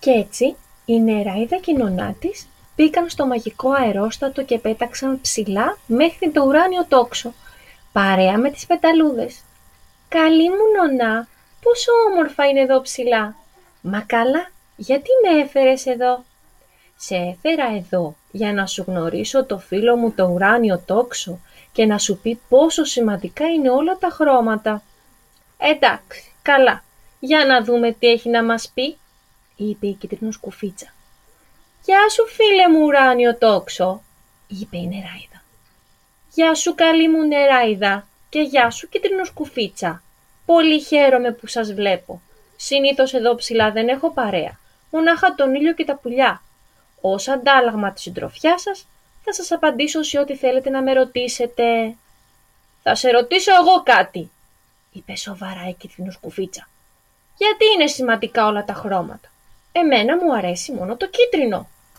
Κι έτσι η Νεράιδα και η νονά της μπήκαν στο μαγικό αερόστατο και πέταξαν ψηλά μέχρι το ουράνιο τόξο, παρέα με τις πεταλούδες. «Καλή μου νονά, πόσο όμορφα είναι εδώ ψηλά!» «Μα καλά, γιατί με έφερες εδώ?» «Σε έφερα εδώ για να σου γνωρίσω το φίλο μου το ουράνιο τόξο και να σου πει πόσο σημαντικά είναι όλα τα χρώματα». «Εντάξει, καλά, για να δούμε τι έχει να μας πει», είπε η κυτρινοσκουφίτσα. «Γεια σου φίλε μου ουράνιο τόξο», είπε η Νεράιδα. «Γεια σου καλή μου Νεράιδα και γεια σου κυτρινοσκουφίτσα. Πολύ χαίρομαι που σας βλέπω. Συνήθως εδώ ψηλά δεν έχω παρέα, μονάχα τον ήλιο και τα πουλιά. Ως αντάλλαγμα της συντροφιάς σας, θα σας απαντήσω σε ό,τι θέλετε να με ρωτήσετε». «Θα σε ρωτήσω εγώ κάτι», είπε σοβαρά η κυτρινοσκουφίτσα. «Γιατί είναι σημαντικά όλα τα χρώματα? Εμένα μου αρέσει μόνο το κίτρινο».